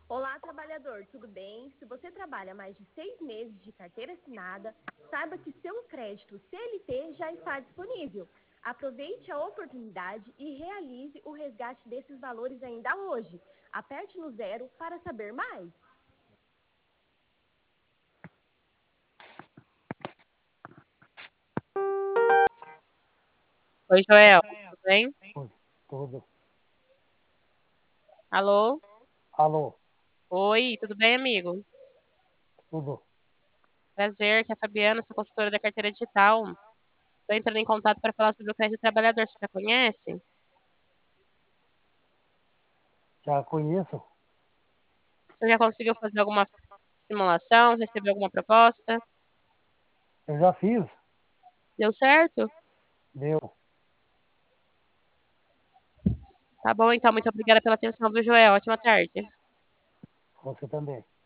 Olá, trabalhador, tudo bem? Se você trabalha mais de 6 meses de carteira assinada, saiba que seu crédito CLT já está disponível. Aproveite a oportunidade e realize o resgate desses valores ainda hoje. Aperte no zero para saber mais. Oi, Joel, tudo bem? Tudo. Alô? Alô, Oi, tudo bem, amigo? tudo. Prazer, que é a Fabiana, sou consultora da carteira digital. Estou entrando em contato para falar sobre o crédito trabalhador. Você já conhece? Já conheço. Você já conseguiu fazer alguma simulação? Recebeu alguma proposta? Eu já fiz. Deu certo? Deu. Tá bom, então. Muito obrigada pela atenção, viu, Joel? Ótima tarde. Você também.